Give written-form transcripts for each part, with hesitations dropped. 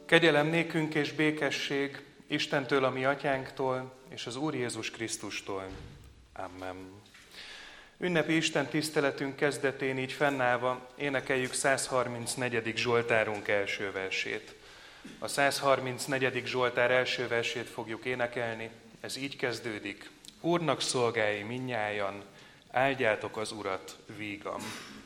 Kegyelem nékünk és békesség Istentől, a mi atyánktól, és az Úr Jézus Krisztustól. Amen. Ünnepi Isten tiszteletünk kezdetén így fennállva énekeljük 134. Zsoltárunk első versét. A 134. Zsoltár első versét fogjuk énekelni, ez így kezdődik. Úrnak szolgái mindnyájan, áldjátok az Urat vígan.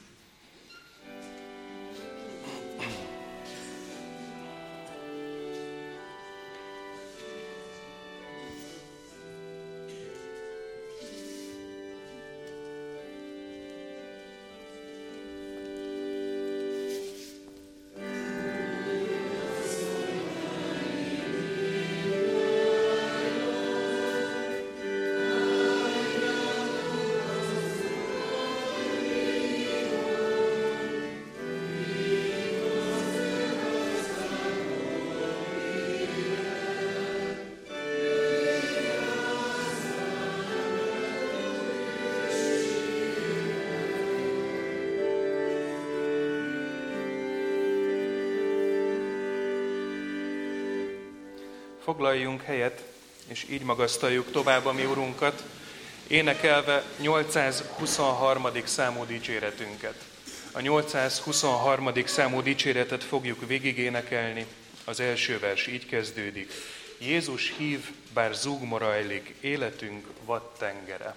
Foglaljunk helyet, és így magasztaljuk tovább a mi Urunkat, énekelve 823. számú dicséretünket. A 823. számú dicséretet fogjuk végigénekelni. Az első vers így kezdődik. Jézus hív, bár zúgma rajlik, életünk vad tengere.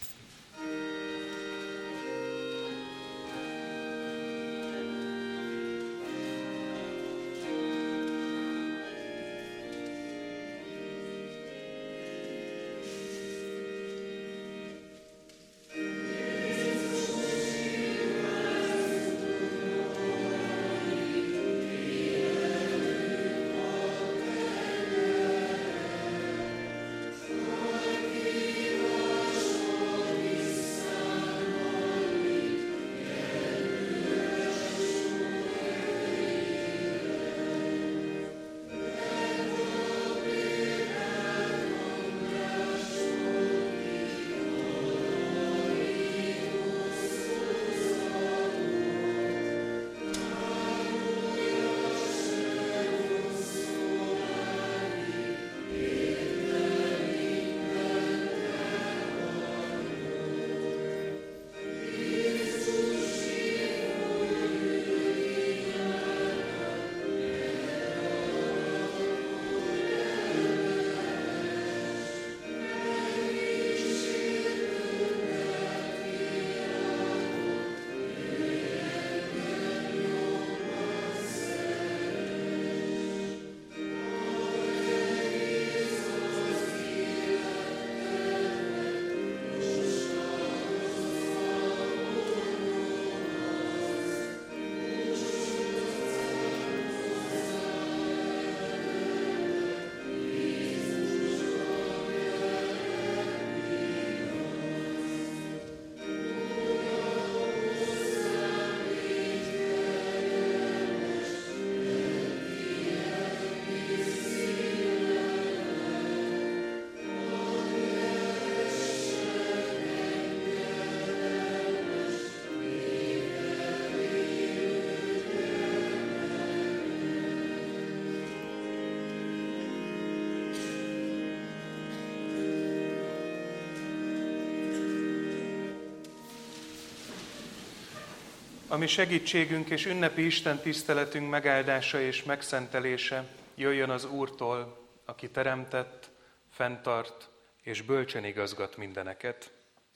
A mi segítségünk és ünnepi Isten tiszteletünk megáldása és megszentelése jöjjön az Úrtól, aki teremtett, fenntart és bölcsen igazgat mindeneket.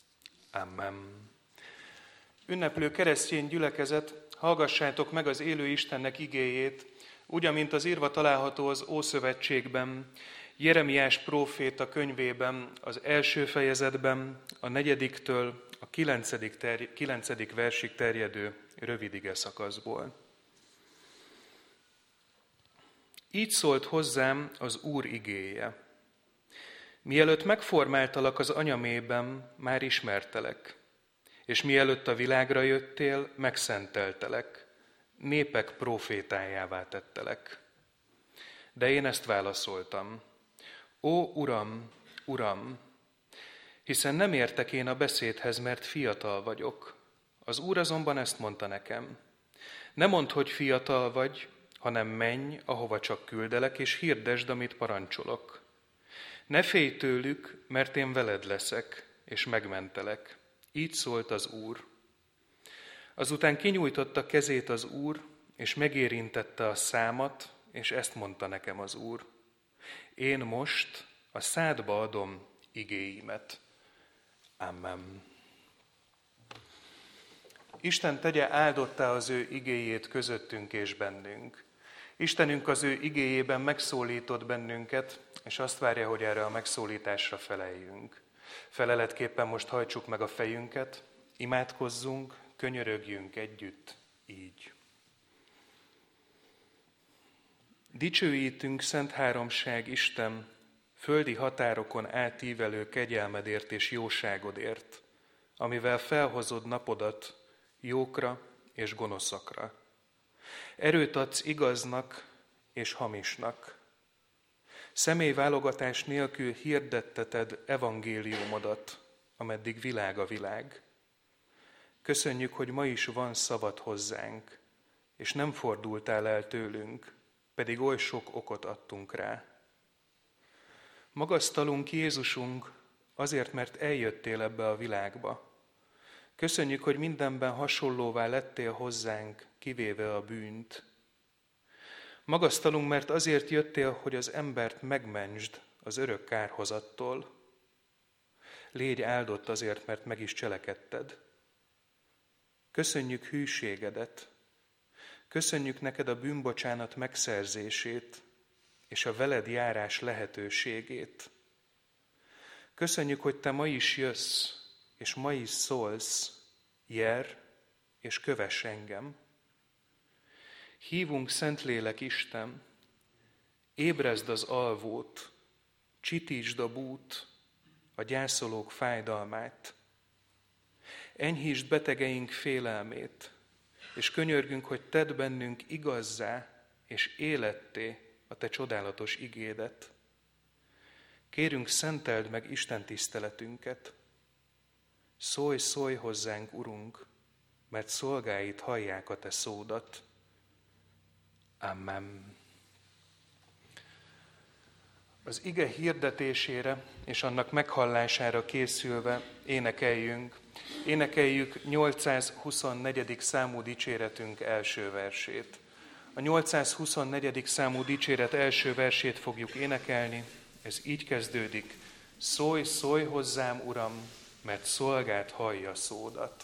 Amen. Ünneplő keresztény gyülekezet, hallgassátok meg az élő Istennek igéjét, úgy, amint az írva található az Ószövetségben, Jeremiás próféta könyvében, az első fejezetben, a 4-től a 9. versig terjedő rövid ige szakaszból. Így szólt hozzám az Úr igéje. Mielőtt megformáltalak az anyamében, már ismertelek, és mielőtt a világra jöttél, megszenteltelek, népek prófétájává tettelek. De én ezt válaszoltam. Ó, Uram, Uram, hiszen nem értek én a beszédhez, mert fiatal vagyok. Az Úr azonban ezt mondta nekem. Ne mondd, hogy fiatal vagy, hanem menj, ahova csak küldelek, és hirdesd, amit parancsolok. Ne félj tőlük, mert én veled leszek, és megmentelek. Így szólt az Úr. Azután kinyújtotta kezét az Úr, és megérintette a számat, és ezt mondta nekem az Úr. Én most a szádba adom igéimet. Amen. Isten tegye áldottá az ő igéjét közöttünk és bennünk. Istenünk az ő igéjében megszólított bennünket, és azt várja, hogy erre a megszólításra feleljünk. Feleletképpen most hajtsuk meg a fejünket, imádkozzunk, könyörögjünk együtt így. Dicsőítünk, Szent Háromság Isten, földi határokon átívelő kegyelmedért és jóságodért, amivel felhozod napodat jókra és gonoszakra. Erőt adsz igaznak és hamisnak. Személyválogatás nélkül hirdetteted evangéliumodat, ameddig világ a világ. Köszönjük, hogy ma is van szavad hozzánk, és nem fordultál el tőlünk, pedig oly sok okot adtunk rá. Magasztalunk, Jézusunk, azért, mert eljöttél ebbe a világba. Köszönjük, hogy mindenben hasonlóvá lettél hozzánk, kivéve a bűnt. Magasztalunk, mert azért jöttél, hogy az embert megmentsd az örök kárhozattól. Légy áldott azért, mert meg is cselekedted. Köszönjük hűségedet. Köszönjük neked a bűnbocsánat megszerzését és a veled járás lehetőségét. Köszönjük, hogy te ma is jössz, és ma is szólsz, járj és kövess engem. Hívunk, Szentlélek Isten, ébrezd az alvót, csitítsd a bút, a gyászolók fájdalmát. Enyhítsd betegeink félelmét, és könyörgünk, hogy tedd bennünk igazzá és életté a te csodálatos igédet. Kérünk, szenteld meg Isten tiszteletünket. Szólj, szólj hozzánk, Urunk, mert szolgáid hallják a te szódat. Amen. Az ige hirdetésére és annak meghallására készülve énekeljük 824. számú dicséretünk első versét. A 824. számú dicséret első versét fogjuk énekelni, ez így kezdődik. Szólj, szólj hozzám, Uram, mert szolgád hallja szódat.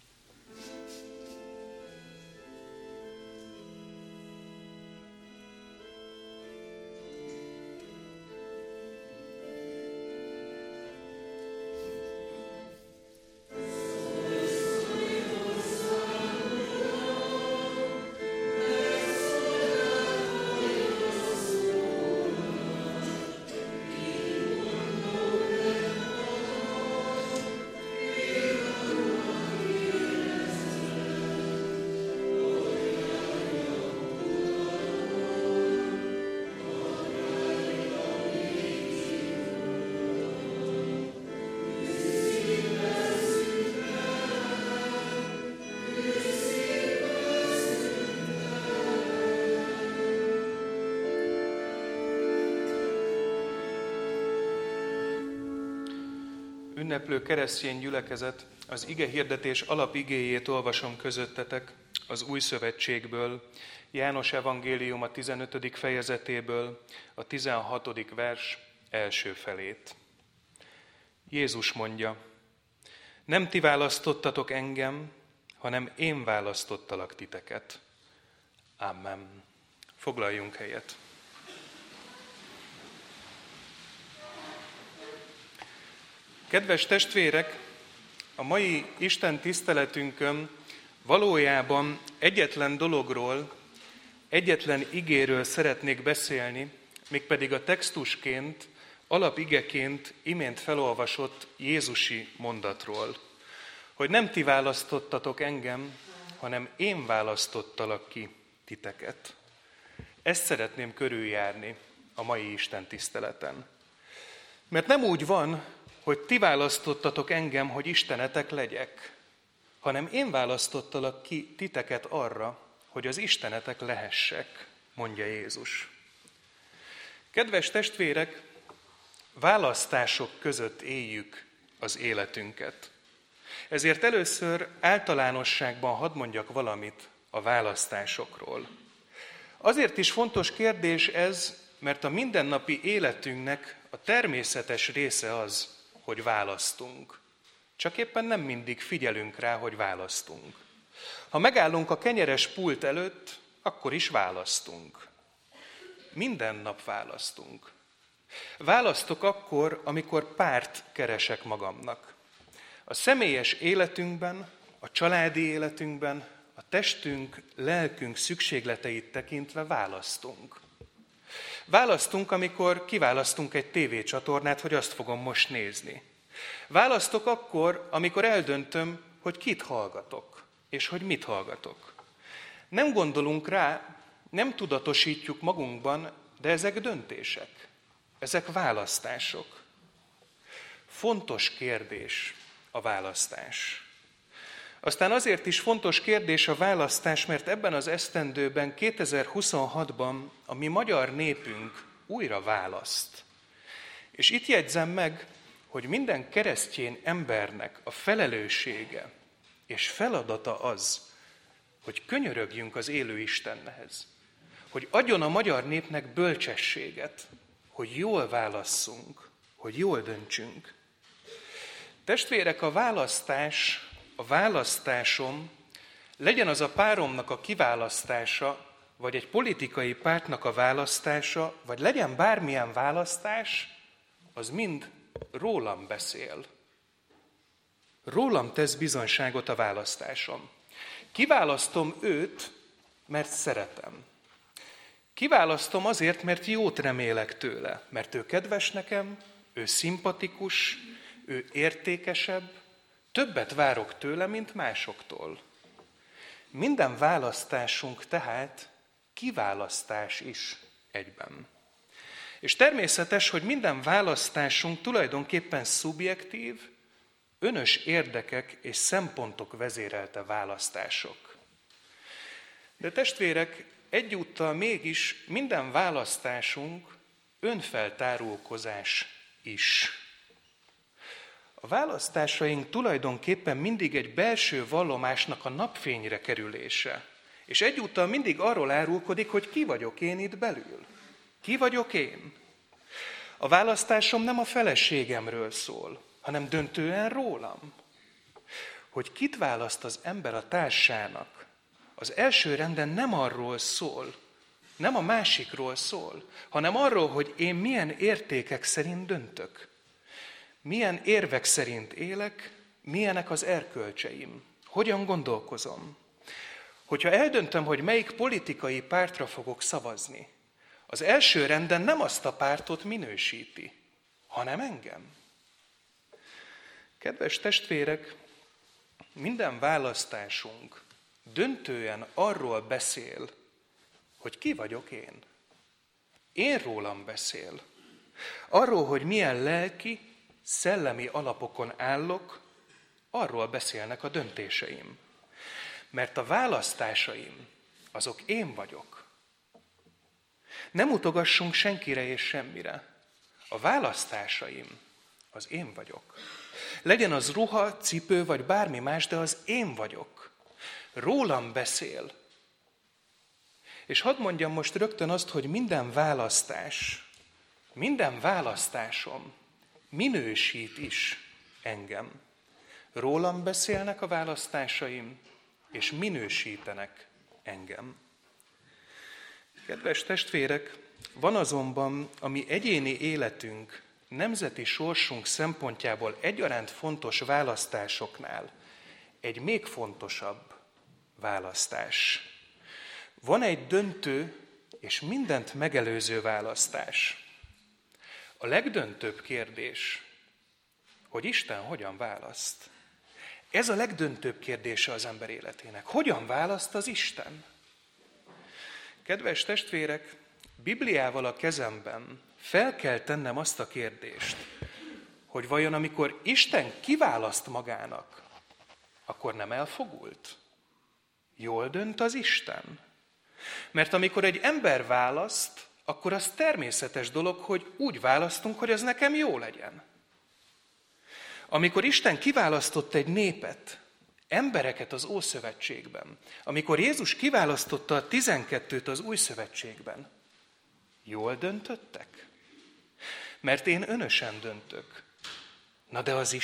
Ünneplő keresztény gyülekezet, az ige hirdetés alapigéjét olvasom közöttetek az Új Szövetségből, János evangélium a 15. fejezetéből, a 16. vers első felét. Jézus mondja, nem ti választottatok engem, hanem én választottalak titeket. Amen. Foglaljunk helyet. Kedves testvérek, a mai Isten tiszteletünkön valójában egyetlen dologról, egyetlen igéről szeretnék beszélni, mégpedig a textusként, alapigeként imént felolvasott jézusi mondatról, hogy nem ti választottatok engem, hanem én választottalak ki titeket. Ezt szeretném körüljárni a mai Isten tiszteleten. Mert nem úgy van, hogy ti választottatok engem, hogy istenetek legyek, hanem én választottalak ki titeket arra, hogy az istenetek lehessek. mondja Jézus. Kedves testvérek, választások között éljük az életünket. Ezért először általánosságban hadd mondjak valamit a választásokról. Azért is fontos kérdés ez, mert a mindennapi életünknek a természetes része az, hogy választunk. Csak éppen nem mindig figyelünk rá, hogy választunk. Ha megállunk a kenyeres pult előtt, akkor is választunk. Minden nap választunk. Választok akkor, amikor párt keresek magamnak. A személyes életünkben, a családi életünkben, a testünk, lelkünk szükségleteit tekintve választunk. Választunk, amikor kiválasztunk egy tévécsatornát, hogy azt fogom most nézni. Választok akkor, amikor eldöntöm, hogy kit hallgatok, és hogy mit hallgatok. Nem gondolunk rá, nem tudatosítjuk magunkban, de ezek döntések, ezek választások. Fontos kérdés a választás. Aztán azért is fontos kérdés a választás, mert ebben az esztendőben, 2026-ban a mi magyar népünk újra választ. És itt jegyzem meg, hogy minden keresztény embernek a felelőssége és feladata az, hogy könyörögjünk az élő Istenhez, hogy adjon a magyar népnek bölcsességet, hogy jól válasszunk, hogy jól döntsünk. Testvérek, a választásom, legyen az a páromnak a kiválasztása, vagy egy politikai pártnak a választása, vagy legyen bármilyen választás, az mind rólam beszél. Rólam tesz bizonyságot a választásom. Kiválasztom őt, mert szeretem. Kiválasztom azért, mert jót remélek tőle, mert ő kedves nekem, ő szimpatikus, ő értékesebb, többet várok tőle, mint másoktól. Minden választásunk tehát kiválasztás is egyben. És természetes, hogy minden választásunk tulajdonképpen szubjektív, önös érdekek és szempontok vezérelte választások. De testvérek, egyúttal mégis minden választásunk önfeltárulkozás is. A választásaink tulajdonképpen mindig egy belső vallomásnak a napfényre kerülése, és egyúttal mindig arról árulkodik, hogy ki vagyok én itt belül. Ki vagyok én? A választásom nem a feleségemről szól, hanem döntően rólam. Hogy kit választ az ember a társának, az első renden nem arról szól, nem a másikról szól, hanem arról, hogy én milyen értékek szerint döntök. Milyen érvek szerint élek, milyenek az erkölcseim, hogyan gondolkozom. Hogyha eldöntöm, hogy melyik politikai pártra fogok szavazni, az első renden nem azt a pártot minősíti, hanem engem. Kedves testvérek, minden választásunk döntően arról beszél, hogy ki vagyok én. Én rólam beszél. Arról, hogy milyen lelki, szellemi alapokon állok, arról beszélnek a döntéseim. Mert a választásaim, azok én vagyok. Nem utogassunk senkire és semmire. A választásaim, az én vagyok. Legyen az ruha, cipő vagy bármi más, de az én vagyok. Rólam beszél. És hadd mondjam most rögtön azt, hogy minden választásom minősít is engem. Rólam beszélnek a választásaim, és minősítenek engem. Kedves testvérek, van azonban a mi egyéni életünk, nemzeti sorsunk szempontjából egyaránt fontos választásoknál egy még fontosabb választás. Van egy döntő és mindent megelőző választás. A legdöntőbb kérdés, hogy Isten hogyan választ. Ez a legdöntőbb kérdése az ember életének. Hogyan választ az Isten? Kedves testvérek, Bibliával a kezemben fel kell tennem azt a kérdést, hogy vajon amikor Isten kiválaszt magának, akkor nem elfogult? Jól dönt az Isten? Mert amikor egy ember választ, akkor az természetes dolog, hogy úgy választunk, hogy az nekem jó legyen. Amikor Isten kiválasztott egy népet, embereket az Ószövetségben, amikor Jézus kiválasztotta a 12-t az Új Szövetségben, jól döntöttek? Mert én önösen döntök. Na de az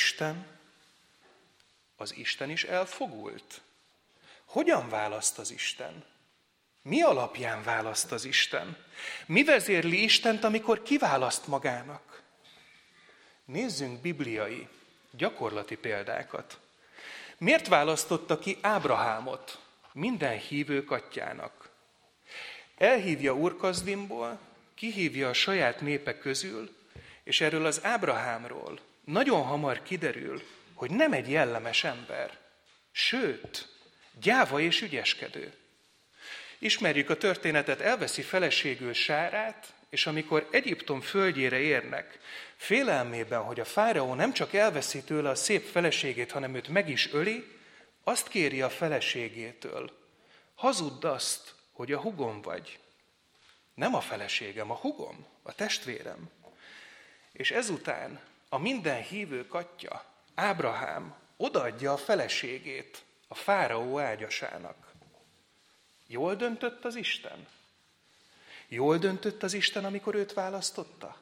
Isten is elfogult. Hogyan választ az Isten? Mi alapján választ az Isten? Mi vezérli Istent, amikor kiválaszt magának? Nézzünk bibliai, gyakorlati példákat. Miért választotta ki Ábrahámot minden hívők atyjának? Elhívja Úr-Kasdimból, kihívja a saját népe közül, és erről az Ábrahámról nagyon hamar kiderül, hogy nem egy jellemes ember, sőt, gyáva és ügyeskedő. Ismerjük a történetet, elveszi feleségül Sárát, és amikor Egyiptom földjére érnek, félelmében, hogy a fáraó nem csak elveszi tőle a szép feleségét, hanem őt meg is öli, azt kéri a feleségétől, hazudd azt, hogy a hugom vagy. Nem a feleségem, a hugom, a testvérem. És ezután a minden hívők atya, Ábrahám odaadja a feleségét a fáraó ágyasának. Jól döntött az Isten? Jól döntött az Isten, amikor őt választotta?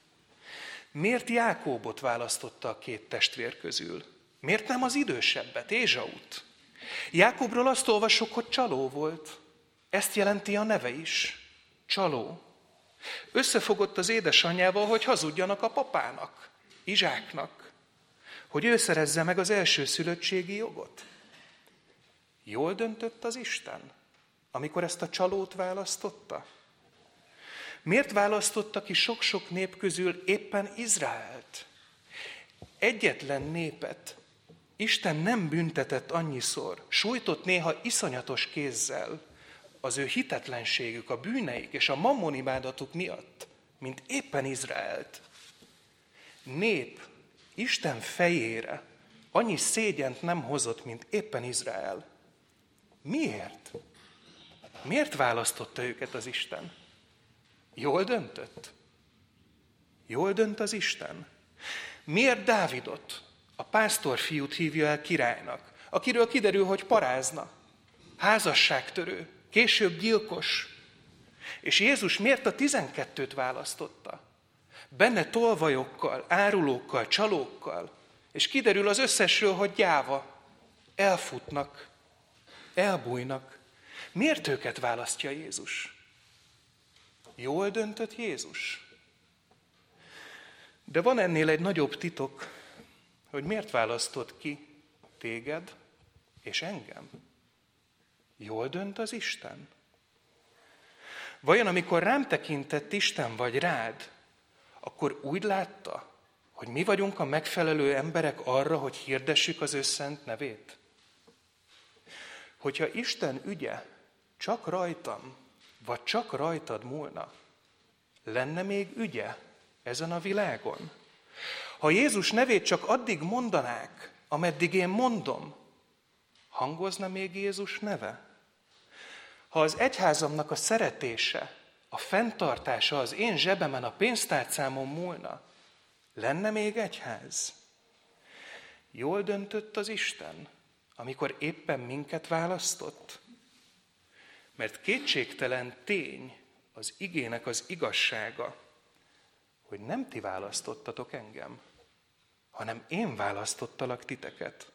Miért Jákóbot választotta a két testvér közül? Miért nem az idősebbet, Ézsaut? Jákobról azt olvassuk, hogy csaló volt. Ezt jelenti a neve is. Csaló. Összefogott az édesanyjával, hogy hazudjanak a papának, Izsáknak, hogy ő szerezze meg az elsőszülöttségi jogot. Jól döntött az Isten, amikor ezt a csalót választotta? Miért választotta ki sok-sok nép közül éppen Izraelt? Egyetlen népet Isten nem büntetett annyiszor, sújtott néha iszonyatos kézzel az ő hitetlenségük, a bűneik és a mammonimádatuk miatt, mint éppen Izraelt. Nép Isten fejére annyi szégyent nem hozott, mint éppen Izrael. Miért? Miért választotta őket az Isten? Jól döntött? Jól dönt az Isten? Miért Dávidot, a pásztorfiút hívja el királynak, akiről kiderül, hogy parázna, házasságtörő, később gyilkos? És Jézus miért a 12-t választotta? Benne tolvajokkal, árulókkal, csalókkal, és kiderül az összesről, hogy gyáva, elfutnak, elbújnak. Miért őket választja Jézus? Jól döntött Jézus? De van ennél egy nagyobb titok, hogy miért választott ki téged és engem? Jól dönt az Isten? Vajon amikor rám tekintett Isten vagy rád, akkor úgy látta, hogy mi vagyunk a megfelelő emberek arra, hogy hirdessük az ő szent nevét? Hogyha Isten ügye csak rajtam, vagy csak rajtad múlna, lenne még ügye ezen a világon? Ha Jézus nevét csak addig mondanák, ameddig én mondom, hangozna még Jézus neve? Ha az egyházamnak a szeretése, a fenntartása az én zsebemen, a pénztárcámon múlna, lenne még egyház? Jól döntött az Isten, amikor éppen minket választott? Mert kétségtelen tény az igének az igazsága, hogy nem ti választottatok engem, hanem én választottalak titeket.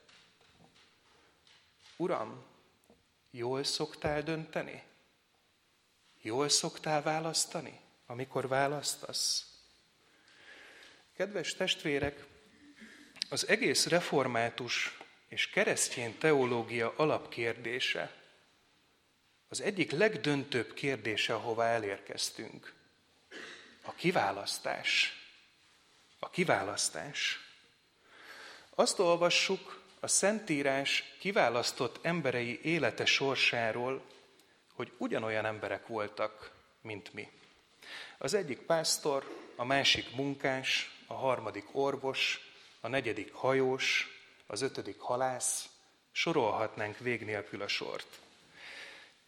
Uram, jól szoktál dönteni? Jól szoktál választani, amikor választasz? Kedves testvérek, az egész református és keresztény teológia alapkérdése, az egyik legdöntőbb kérdése, ahová elérkeztünk. A kiválasztás. A kiválasztás. Azt olvassuk a Szentírás kiválasztott emberei élete sorsáról, hogy ugyanolyan emberek voltak, mint mi. Az egyik pásztor, a másik munkás, a harmadik orvos, a negyedik hajós, az ötödik halász, sorolhatnánk vég nélkül a sort.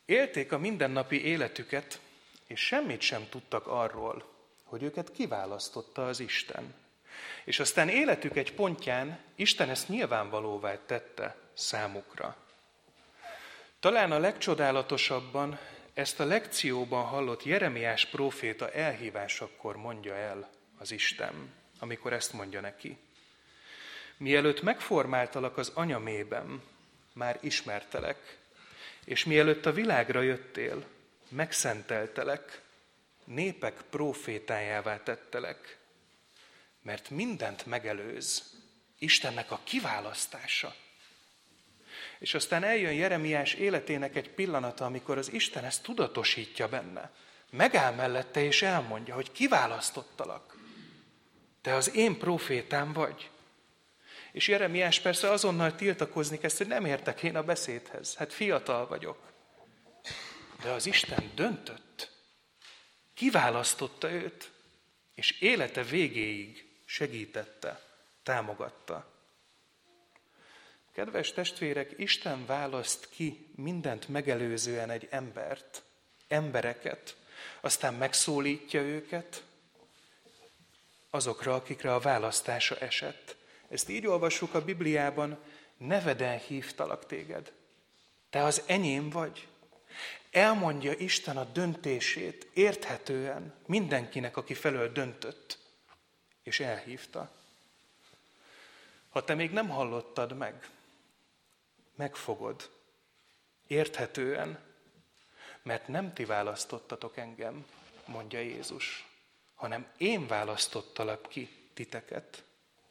Élték a mindennapi életüket, és semmit sem tudtak arról, hogy őket kiválasztotta az Isten. És aztán életük egy pontján Isten ezt nyilvánvalóvá tette számukra. Talán a legcsodálatosabban ezt a lekcióban hallott Jeremiás próféta elhívásakor mondja el az Isten, amikor ezt mondja neki. Mielőtt megformáltalak az anyamében, már ismertelek, és mielőtt a világra jöttél, megszenteltelek, népek prófétájává tettelek, mert mindent megelőz Istennek a kiválasztása. És aztán eljön Jeremiás életének egy pillanata, amikor az Isten ezt tudatosítja benne. Megáll mellette és elmondja, hogy kiválasztottalak. Te az én prófétám vagy. És Jeremiás persze azonnal tiltakozni kezd, hogy nem értek én a beszédhez. Hát fiatal vagyok. De az Isten döntött. Kiválasztotta őt, és élete végéig segítette, támogatta. Kedves testvérek, Isten választ ki mindent megelőzően egy embereket, aztán megszólítja őket azokra, akikre a választása esett. Ezt így olvassuk a Bibliában, neveden hívtalak téged. Te az enyém vagy. Elmondja Isten a döntését érthetően mindenkinek, aki felől döntött, és elhívta. Ha te még nem hallottad meg, megfogod, érthetően, mert nem ti választottatok engem, mondja Jézus, hanem én választottalak ki titeket.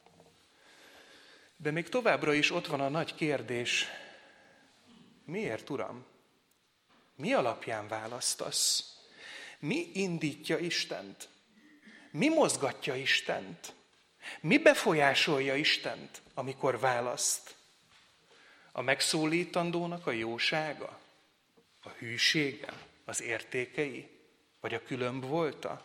De még továbbra is ott van a nagy kérdés, miért, Uram? Mi alapján választasz? Mi indítja Istent? Mi mozgatja Istent? Mi befolyásolja Istent, amikor választ? A megszólítandónak a jósága? A hűsége? Az értékei? Vagy a különb volta?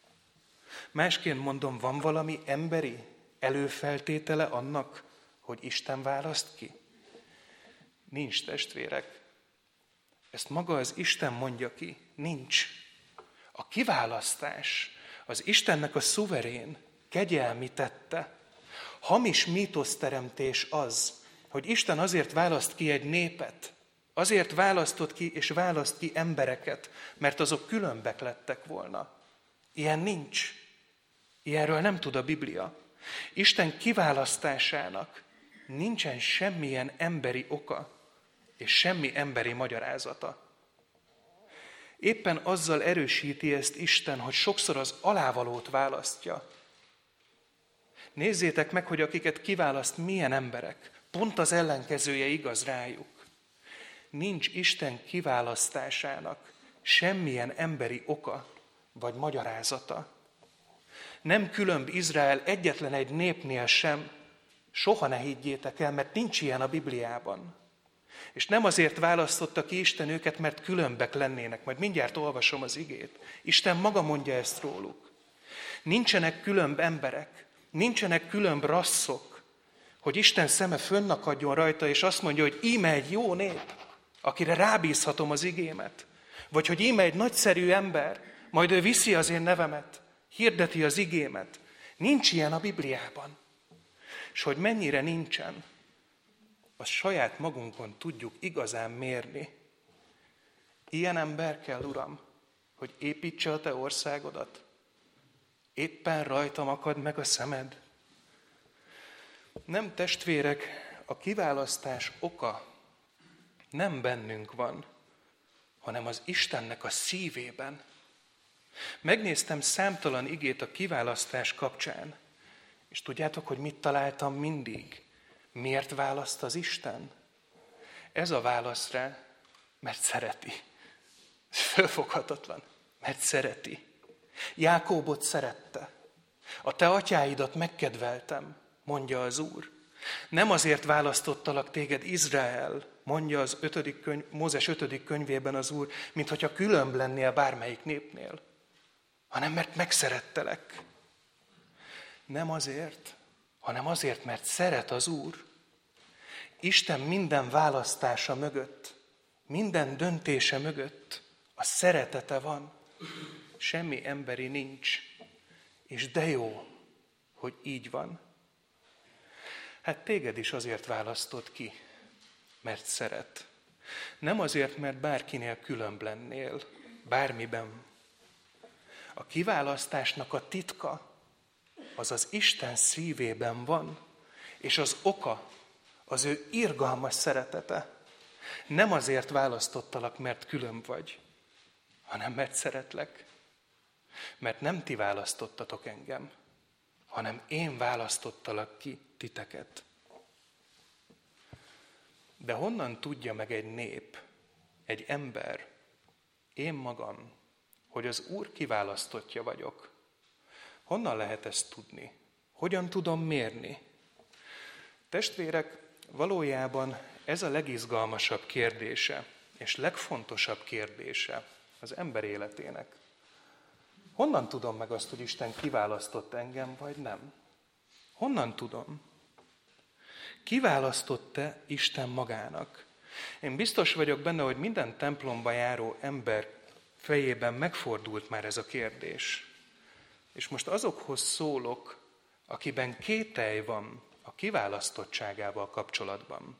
Másként mondom, van valami emberi előfeltétele annak, hogy Isten választ ki? Nincs, testvérek. Ezt maga az Isten mondja ki. Nincs. A kiválasztás az Istennek a szuverén, kegyelmi tette. Hamis mítoszteremtés az, hogy Isten azért választ ki egy népet, azért választott ki és választ ki embereket, mert azok különbek lettek volna. Ilyen nincs. Ilyenről nem tud a Biblia. Isten kiválasztásának nincsen semmilyen emberi oka, és semmi emberi magyarázata. Éppen azzal erősíti ezt Isten, hogy sokszor az alávalót választja. Nézzétek meg, hogy akiket kiválaszt, milyen emberek. Pont az ellenkezője igaz rájuk. Nincs Isten kiválasztásának semmilyen emberi oka vagy magyarázata. Nem különb Izrael egyetlen egy népnél sem, soha ne higgyétek el, mert nincs ilyen a Bibliában. És nem azért választotta ki Isten őket, mert különbek lennének. Majd mindjárt olvasom az igét. Isten maga mondja ezt róluk. Nincsenek különb emberek, nincsenek különb rasszok, hogy Isten szeme fönnakadjon rajta, és azt mondja, hogy íme egy jó nép, akire rábízhatom az igémet. Vagy hogy íme egy nagyszerű ember, majd ő viszi az én nevemet, hirdeti az igémet. Nincs ilyen a Bibliában. És hogy mennyire nincsen, azt saját magunkon tudjuk igazán mérni. Ilyen ember kell, Uram, hogy építse a te országodat. Éppen rajtam akad meg a szemed. Nem, testvérek, a kiválasztás oka nem bennünk van, hanem az Istennek a szívében. Megnéztem számtalan igét a kiválasztás kapcsán, és tudjátok, hogy mit találtam mindig? Miért választ az Isten? Ez a válasz rá, mert szereti. Fölfoghatatlan, mert szereti. Jákóbot szerette. A te atyáidat megkedveltem, mondja az Úr. Nem azért választottalak téged, Izrael, mondja az Mózes 5. könyvében az Úr, mint hogyha különb lennél bármelyik népnél, hanem mert megszerettelek. Nem azért, hanem azért, mert szeret az Úr. Isten minden választása mögött Minden döntése mögött a szeretete van. Semmi emberi nincs. És de jó, hogy így van. Hát téged is azért választott ki, mert szeret. Nem azért, mert bárkinél különb lennél, bármiben. A kiválasztásnak a titka az az Isten szívében van, és az oka az ő irgalmas szeretete. Nem azért választottalak, mert különb vagy, hanem mert szeretlek. Mert nem ti választottatok engem, hanem én választottalak ki titeket. De honnan tudja meg egy nép, egy ember, én magam, hogy az Úr kiválasztottja vagyok? Honnan lehet ezt tudni? Hogyan tudom mérni? Testvérek, valójában ez a legizgalmasabb kérdése, és legfontosabb kérdése az ember életének. Honnan tudom meg azt, hogy Isten kiválasztott engem, vagy nem? Honnan tudom? Kiválasztott-e Isten magának? Én biztos vagyok benne, hogy minden templomba járó ember fejében megfordult már ez a kérdés. És most azokhoz szólok, akiben kételj van a kiválasztottságával kapcsolatban.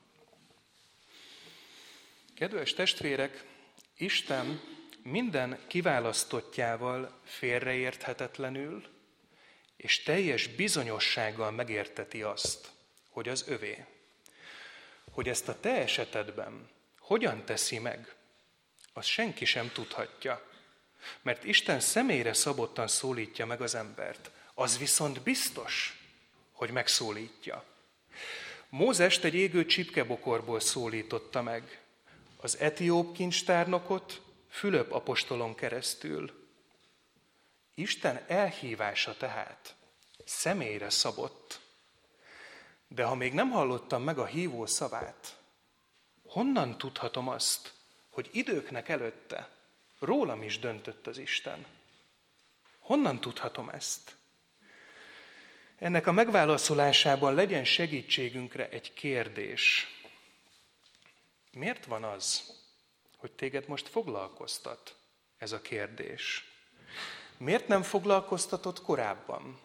Kedves testvérek, Isten minden kiválasztottjával félreérthetetlenül és teljes bizonyossággal megérteti azt, hogy az övé. Hogy ezt a te esetedben hogyan teszi meg, azt senki sem tudhatja. Mert Isten személyre szabottan szólítja meg az embert. Az viszont biztos, hogy megszólítja. Mózest egy égő csipkebokorból szólította meg. Az etióp kincstárnokot Fülöp apostolon keresztül. Isten elhívása tehát személyre szabott. De ha még nem hallottam meg a hívó szavát, honnan tudhatom azt, hogy időknek előtte rólam is döntött az Isten? Honnan tudhatom ezt? Ennek a megválaszolásában legyen segítségünkre egy kérdés. Miért van az, hogy téged most foglalkoztat ez a kérdés? Miért nem foglalkoztatott korábban?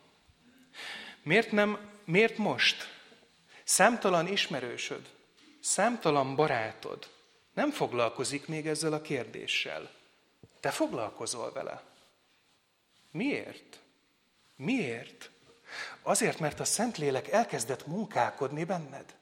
Miért most? Számtalan ismerősöd, számtalan barátod nem foglalkozik még ezzel a kérdéssel. Te foglalkozol vele. Miért? Miért? Azért, mert a Szentlélek elkezdett munkálkodni benned.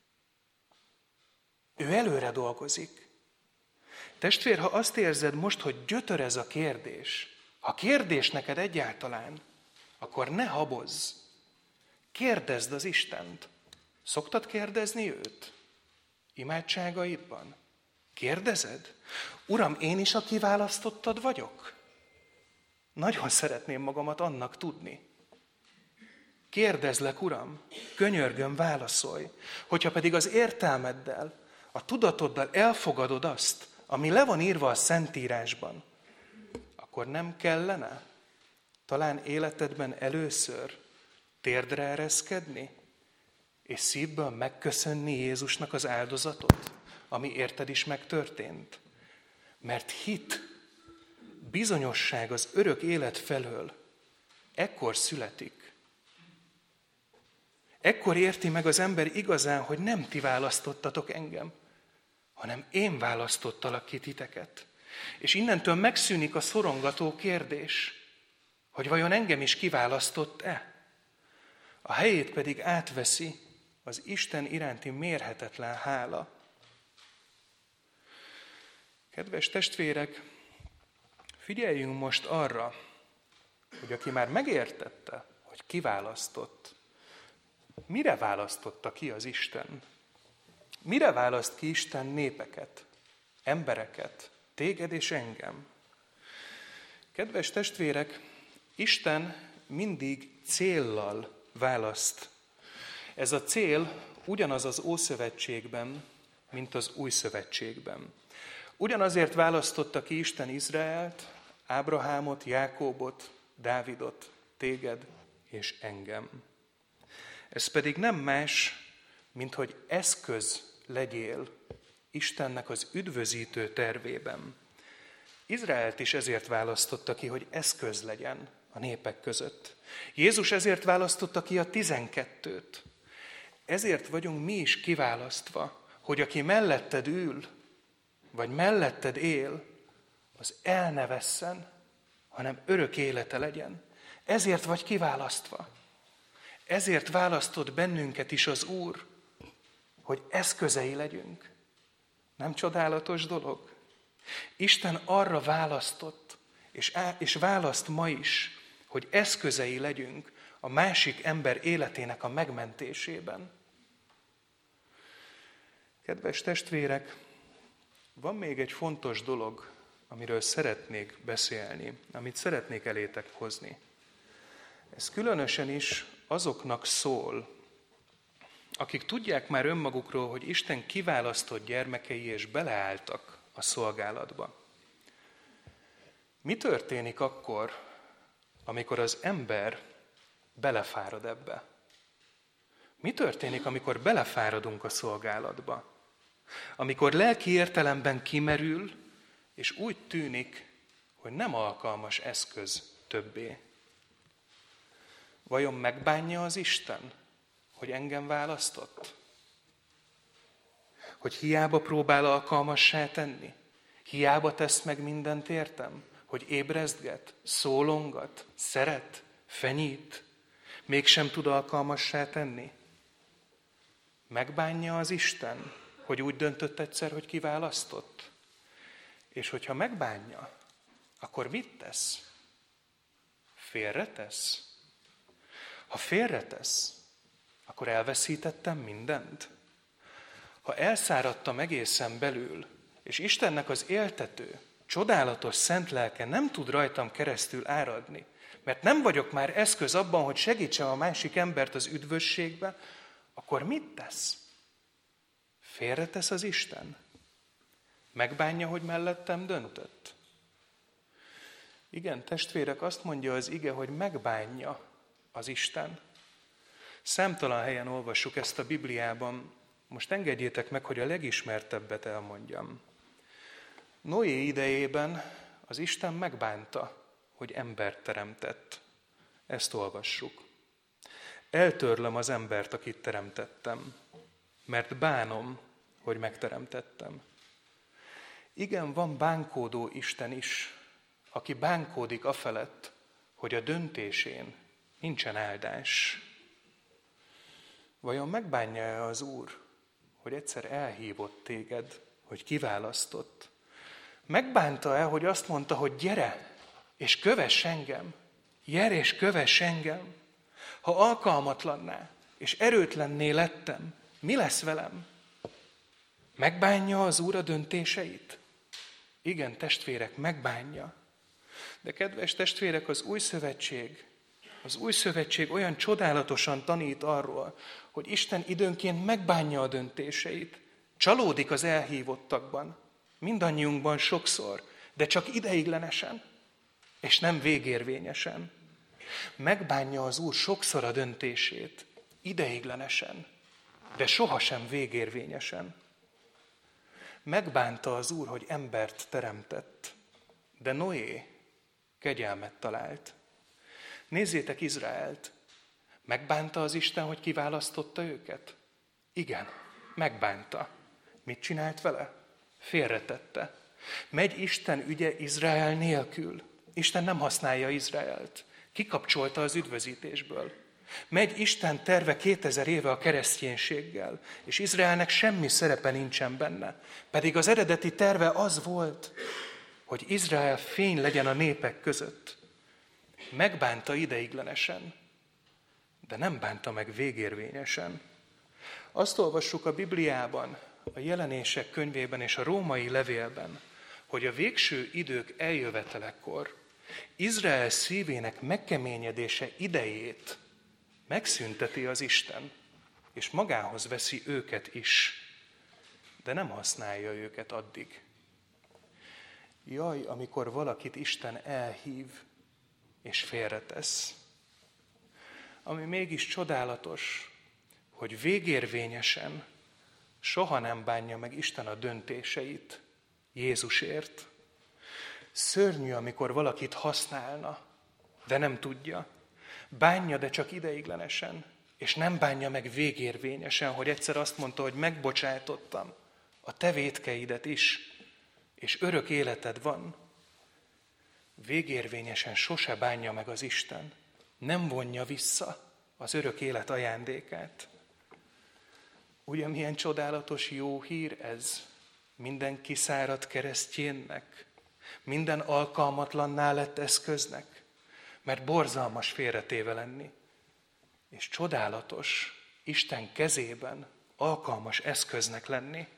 Ő előre dolgozik. Testvér, ha azt érzed most, hogy gyötör ez a kérdés, ha kérdés neked egyáltalán, akkor ne habozz. Kérdezd az Istent. Szoktad kérdezni őt? Imádságaidban? Kérdezed? Uram, én is a kiválasztottad vagyok? Nagyon szeretném magamat annak tudni. Kérdezlek, Uram, könyörgöm, válaszolj. Hogyha pedig az értelmeddel, a tudatoddal elfogadod azt, ami le van írva a Szentírásban, akkor nem kellene talán életedben először térdre ereszkedni, és szívből megköszönni Jézusnak az áldozatot, ami érted is megtörtént. Mert hit, bizonyosság az örök élet felől ekkor születik. Ekkor érti meg az ember igazán, hogy nem ti választottatok engem, hanem én választottalak ki titeket. És innentől megszűnik a szorongató kérdés, hogy vajon engem is kiválasztott-e? A helyét pedig átveszi az Isten iránti mérhetetlen hála. Kedves testvérek, figyeljünk most arra, hogy aki már megértette, hogy kiválasztott, mire választotta ki az Isten? Mire választ ki Isten népeket, embereket, téged és engem? Kedves testvérek, Isten mindig céllal választ. Ez a cél ugyanaz az Ószövetségben, mint az Új Szövetségben. Ugyanazért választotta ki Isten Izraelt, Ábrahámot, Jákóbot, Dávidot, téged és engem. Ez pedig nem más, mint hogy eszköz legyél Istennek az üdvözítő tervében. Izraelt is ezért választotta ki, hogy eszköz legyen a népek között. Jézus ezért választotta ki a 12-t. Ezért vagyunk mi is kiválasztva, hogy aki melletted ül, vagy melletted él, az el ne vesszen, hanem örök élete legyen. Ezért vagy kiválasztva. Ezért választott bennünket is az Úr, hogy eszközei legyünk. Nem csodálatos dolog? Isten arra választott, és választ ma is, hogy eszközei legyünk a másik ember életének a megmentésében. Kedves testvérek, van még egy fontos dolog, amiről szeretnék beszélni, amit szeretnék elétek hozni. Ez különösen is azoknak szól, akik tudják már önmagukról, hogy Isten kiválasztott gyermekei és beleálltak a szolgálatba. Mi történik akkor, amikor az ember belefárad ebbe? Mi történik, amikor belefáradunk a szolgálatba? Amikor lelki értelemben kimerül, és úgy tűnik, hogy nem alkalmas eszköz többé. Vajon megbánja az Isten, hogy engem választott? Hogy hiába próbál alkalmassá tenni? Hiába tesz meg mindent értem? Hogy ébrezget, szólongat, szeret, fenyít? Mégsem tud alkalmassá tenni? Megbánja az Isten, hogy úgy döntött egyszer, hogy kiválasztott? És hogyha megbánja, akkor mit tesz? Félretesz? Ha félretesz, akkor elveszítettem mindent? Ha elszáradtam egészen belül, és Istennek az éltető, csodálatos szent lelke nem tud rajtam keresztül áradni, mert nem vagyok már eszköz abban, hogy segítsem a másik embert az üdvösségbe, akkor mit tesz? Félretesz az Isten? Megbánja, hogy mellettem döntött? Igen, testvérek, azt mondja az ige, hogy megbánja az Isten. Számtalan helyen olvassuk ezt a Bibliában. Most engedjétek meg, hogy a legismertebbet elmondjam. Noé idejében az Isten megbánta, hogy embert teremtett. Ezt olvassuk. Eltörlöm az embert, akit teremtettem, mert bánom, hogy megteremtettem. Igen, van bánkódó Isten is, aki bánkódik afelett, hogy a döntésén nincsen áldás. Vajon megbánja-e az Úr, hogy egyszer elhívott téged, hogy kiválasztott? Megbánta-e, hogy azt mondta, hogy gyere, és kövess engem? Gyere, és kövess engem? Ha alkalmatlanná, és erőtlenné lettem, mi lesz velem? Megbánja az Úr a döntéseit? Igen, testvérek, megbánja. De kedves testvérek, az új szövetség olyan csodálatosan tanít arról, hogy Isten időnként megbánja a döntéseit, csalódik az elhívottakban, mindannyiunkban sokszor, de csak ideiglenesen, és nem végérvényesen. Megbánja az Úr sokszor a döntését, ideiglenesen, de sohasem végérvényesen. Megbánta az Úr, hogy embert teremtett, de Noé kegyelmet talált. Nézzétek Izraelt. Megbánta az Isten, hogy kiválasztotta őket? Igen, megbánta. Mit csinált vele? Félretette. Megy Isten ügye Izrael nélkül. Isten nem használja Izraelt. Kikapcsolta az üdvözítésből. Megy Isten terve 2000 éve a kereszténységgel, és Izraelnek semmi szerepe nincsen benne. Pedig az eredeti terve az volt, hogy Izrael fény legyen a népek között. Megbánta ideiglenesen, de nem bánta meg végérvényesen. Azt olvassuk a Bibliában, a Jelenések könyvében és a római levélben, hogy a végső idők eljövetelekor Izrael szívének megkeményedése idejét megszünteti az Isten, és magához veszi őket is, de nem használja őket addig. Jaj, amikor valakit Isten elhív, és félretesz. Ami mégis csodálatos, hogy végérvényesen soha nem bánja meg Isten a döntéseit Jézusért. Szörnyű, amikor valakit használna, de nem tudja. Bánja, de csak ideiglenesen, és nem bánja meg végérvényesen, hogy egyszer azt mondta, hogy megbocsátottam a te vétkeidet is, és örök életed van. Végérvényesen sose bánja meg az Isten, nem vonja vissza az örök élet ajándékát. Ugye milyen csodálatos jó hír ez minden kiszáradt keresztjénnek, minden alkalmatlanná lett eszköznek, mert borzalmas félretéve lenni, és csodálatos Isten kezében alkalmas eszköznek lenni.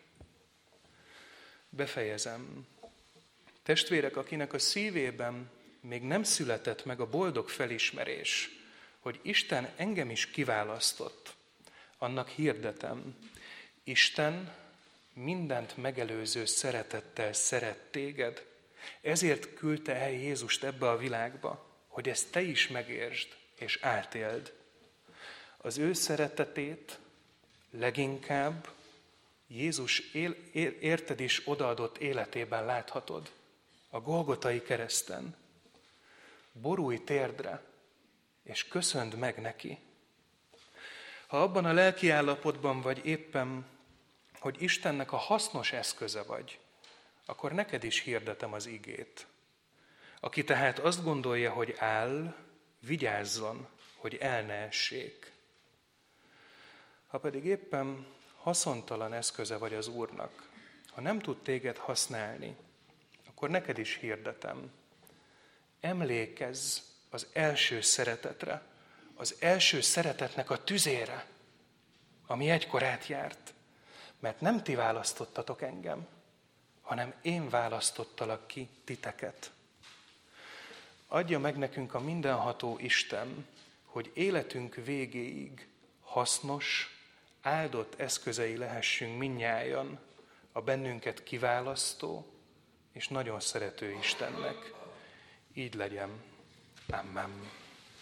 Befejezem. Testvérek, akinek a szívében még nem született meg a boldog felismerés, hogy Isten engem is kiválasztott, annak hirdetem, Isten mindent megelőző szeretettel szeret téged, ezért küldte el Jézust ebbe a világba, hogy ezt te is megértsd és átéld. Az ő szeretetét leginkább Jézus érted is odaadott életében láthatod, a Golgotai kereszten. Borulj térdre, és köszönd meg neki. Ha abban a lelkiállapotban vagy éppen, hogy Istennek a hasznos eszköze vagy, akkor neked is hirdetem az igét. Aki tehát azt gondolja, hogy áll, vigyázzon, hogy el ne essék. Ha pedig éppen haszontalan eszköze vagy az Úrnak, ha nem tud téged használni, akkor neked is hirdetem. Emlékezz az első szeretetre, az első szeretetnek a tüzére, ami egykor átjárt. Mert nem ti választottatok engem, hanem én választottalak ki titeket. Adja meg nekünk a mindenható Isten, hogy életünk végéig hasznos, áldott eszközei lehessünk mindnyájan a bennünket kiválasztó és nagyon szerető Istennek. Így legyen. Amen.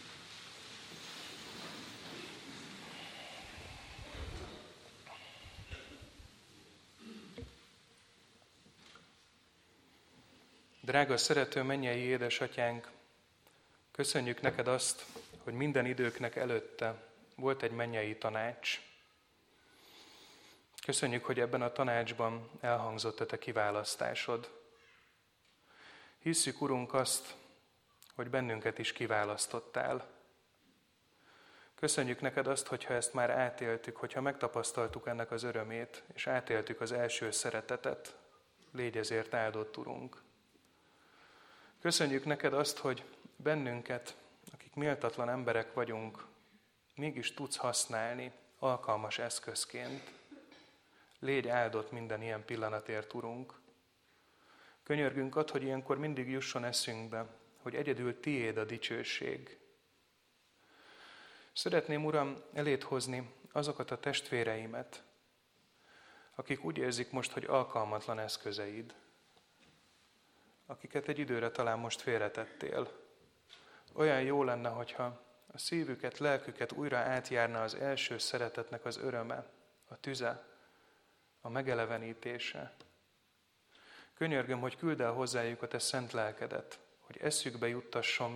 Drága, szerető mennyei édesatyánk, köszönjük neked azt, hogy minden időknek előtte volt egy mennyei tanács. Köszönjük, hogy ebben a tanácsban elhangzott a te kiválasztásod. Hisszük, Urunk, azt, hogy bennünket is kiválasztottál. Köszönjük neked azt, hogyha ezt már átéltük, hogyha megtapasztaltuk ennek az örömét, és átéltük az első szeretetet. Légy ezért áldott, Urunk. Köszönjük neked azt, hogy bennünket, akik méltatlan emberek vagyunk, mégis tudsz használni alkalmas eszközként. Légy áldott minden ilyen pillanatért, Urunk. Könyörgünk ad, hogy ilyenkor mindig jusson eszünkbe, hogy egyedül tiéd a dicsőség. Szeretném, Uram, eléd hozni azokat a testvéreimet, akik úgy érzik most, hogy alkalmatlan eszközeid, akiket egy időre talán most félretettél. Olyan jó lenne, hogyha a szívüket, lelküket újra átjárna az első szeretetnek az öröme, a tüze, a megelevenítése. Könyörgöm, hogy küldd el hozzájuk a te szent lelkedet, hogy eszükbe juttasson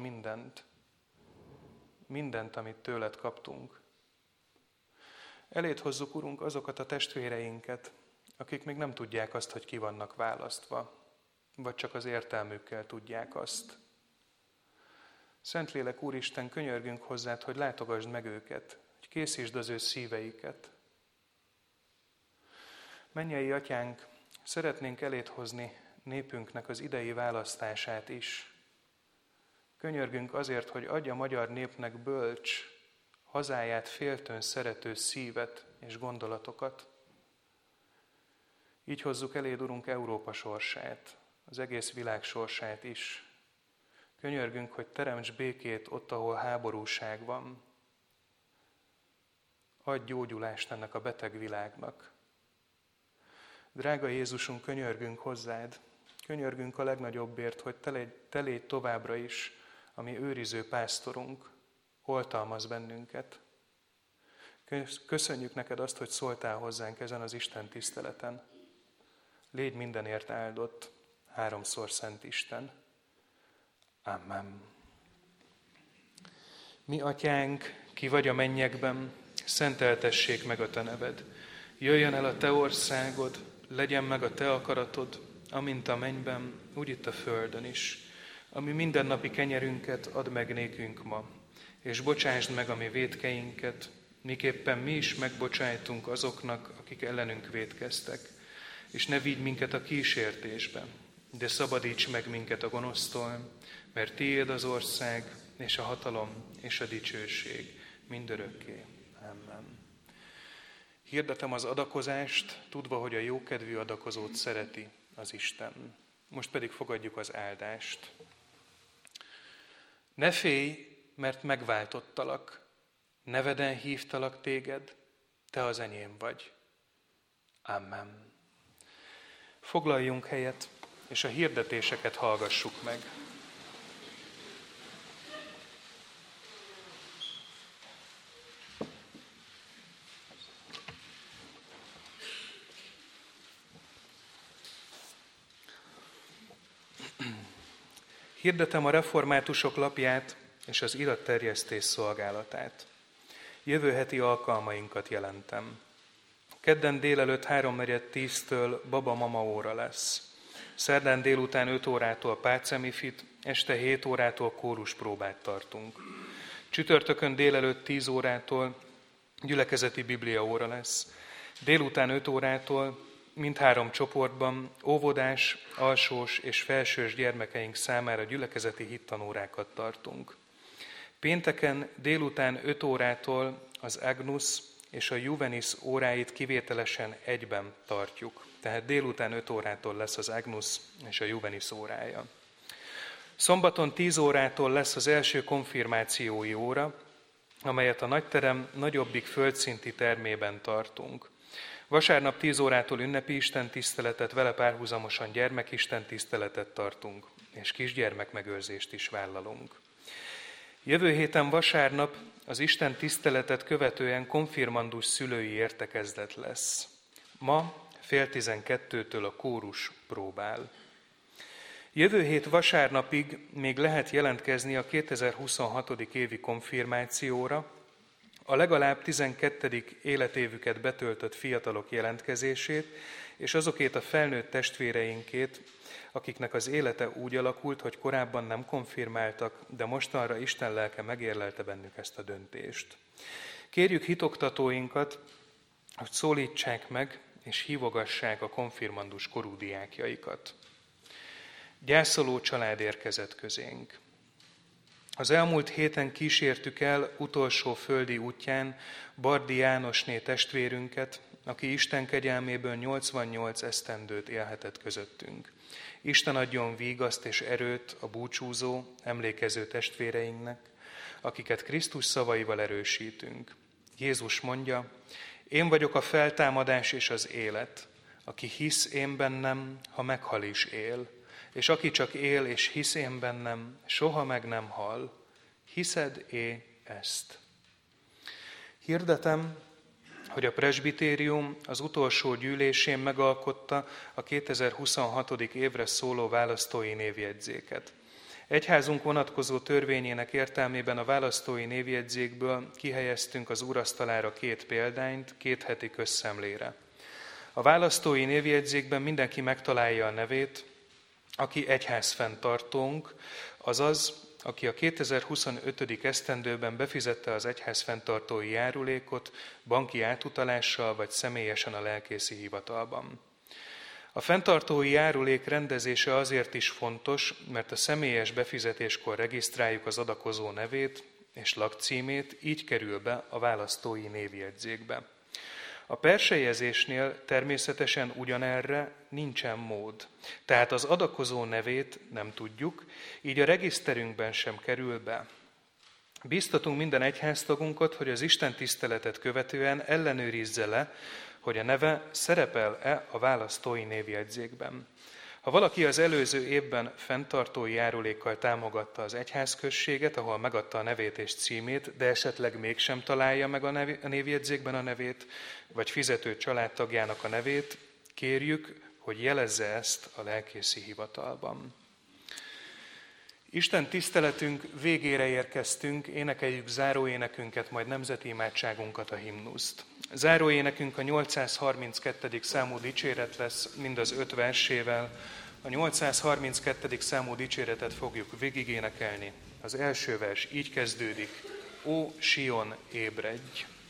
mindent, amit tőled kaptunk. Eléd hozzuk, Urunk, azokat a testvéreinket, akik még nem tudják azt, hogy ki vannak választva, vagy csak az értelmükkel tudják azt. Szentlélek, Úristen, könyörgünk hozzád, hogy látogasd meg őket, hogy készítsd az ő szíveiket. Mennyei Atyánk, szeretnénk eléd hozni népünknek az idei választását is. Könyörgünk azért, hogy adj a magyar népnek bölcs, hazáját féltőn szerető szívet és gondolatokat. Így hozzuk eléd, Urunk, Európa sorsát, az egész világ sorsát is. Könyörgünk, hogy teremts békét ott, ahol háborúság van. Adj gyógyulást ennek a beteg világnak. Drága Jézusunk, könyörgünk hozzád, könyörgünk a legnagyobbért, hogy te légy továbbra is a mi őriző pásztorunk, oltalmaz bennünket. Köszönjük neked azt, hogy szóltál hozzánk ezen az Isten tiszteleten. Légy mindenért áldott, háromszor szent Isten. Amen. Mi atyánk, ki vagy a mennyekben, szenteltessék meg a te neved. Jöjjön el a te országod, legyen meg a te akaratod, amint a mennyben, úgy itt a földön is. Ami mindennapi kenyerünket add meg nékünk ma, és bocsásd meg a mi vétkeinket, miképpen mi is megbocsájtunk azoknak, akik ellenünk vétkeztek. És ne vigy minket a kísértésbe, de szabadíts meg minket a gonosztól, mert tiéd az ország, és a hatalom, és a dicsőség mindörökké. Amen. Hirdetem az adakozást, tudva, hogy a jókedvű adakozót szereti az Isten. Most pedig fogadjuk az áldást. Ne félj, mert megváltottalak, neveden hívtalak téged, te az enyém vagy. Amen. Foglaljunk helyet, és a hirdetéseket hallgassuk meg. Hirdetem a reformátusok lapját és az iratterjesztés szolgálatát. Jövő heti alkalmainkat jelentem. Kedden délelőtt 3:10-től baba-mama óra lesz. Szerdán délután 5 órától pácemifit, este 7 órától kóruspróbát tartunk. Csütörtökön délelőtt 10 órától gyülekezeti biblia óra lesz. Délután 5 órától mindhárom csoportban óvodás, alsós és felsős gyermekeink számára gyülekezeti hittanórákat tartunk. Pénteken délután 5 órától az Agnus és a Juvenis óráit kivételesen egyben tartjuk. Tehát délután 5 órától lesz az Agnus és a Juvenis órája. Szombaton 10 órától lesz az első konfirmációi óra, amelyet a nagyterem nagyobbik földszinti termében tartunk. Vasárnap 10 órától ünnepi istentiszteletet, vele párhuzamosan gyermekistentiszteletet tartunk, és kisgyermekmegőrzést is vállalunk. Jövő héten vasárnap az Isten tiszteletet követően konfirmandus szülői értekezlet lesz. Ma 11:30 a kórus próbál. Jövő hét vasárnapig még lehet jelentkezni a 2026. évi konfirmációra, a legalább 12. életévüket betöltött fiatalok jelentkezését, és azokét a felnőtt testvéreinkét, akiknek az élete úgy alakult, hogy korábban nem konfirmáltak, de mostanra Isten lelke megérlelte bennük ezt a döntést. Kérjük hitoktatóinkat, hogy szólítsák meg és hívogassák a konfirmandus korú diákjaikat. Gyászoló család érkezett közénk. Az elmúlt héten kísértük el utolsó földi útján Bardi Jánosné testvérünket, aki Isten kegyelméből 88 esztendőt élhetett közöttünk. Isten adjon vígaszt és erőt a búcsúzó, emlékező testvéreinknek, akiket Krisztus szavaival erősítünk. Jézus mondja, én vagyok a feltámadás és az élet. Aki hisz én bennem, ha meghal is él. És aki csak él és hisz én bennem, soha meg nem hal. Hiszed-é ezt? Hirdetem, hogy a presbitérium az utolsó gyűlésén megalkotta a 2026. évre szóló választói névjegyzéket. Egyházunk vonatkozó törvényének értelmében a választói névjegyzékből kihelyeztünk az úrasztalára 2 példányt 2 heti közszemlére. A választói névjegyzékben mindenki megtalálja a nevét, aki egyházfenntartónk, azaz, aki a 2025. esztendőben befizette az egyházfenntartói járulékot banki átutalással vagy személyesen a lelkészi hivatalban. A fenntartói járulék rendezése azért is fontos, mert a személyes befizetéskor regisztráljuk az adakozó nevét és lakcímét, így kerül be a választói névjegyzékbe. A persejezésnél természetesen ugyanerre nincsen mód, tehát az adakozó nevét nem tudjuk, így a regiszterünkben sem kerül be. Bíztatunk minden egyháztagunkat, hogy az Isten tiszteletet követően ellenőrizze le, hogy a neve szerepel-e a választói névjegyzékben. Ha valaki az előző évben fenntartói járulékkal támogatta az egyházközséget, ahol megadta a nevét és címét, de esetleg mégsem találja meg a névjegyzékben a nevét, vagy fizető családtagjának a nevét, kérjük, hogy jelezze ezt a lelkészi hivatalban. Isten tiszteletünk végére érkeztünk, énekeljük záróénekünket, majd nemzeti imádságunkat, a himnuszt. Záróénekünk a 832. számú dicséret lesz, mind az 5 versével. A 832. számú dicséretet fogjuk végigénekelni. Az első vers így kezdődik: Ó, Sion, ébredj!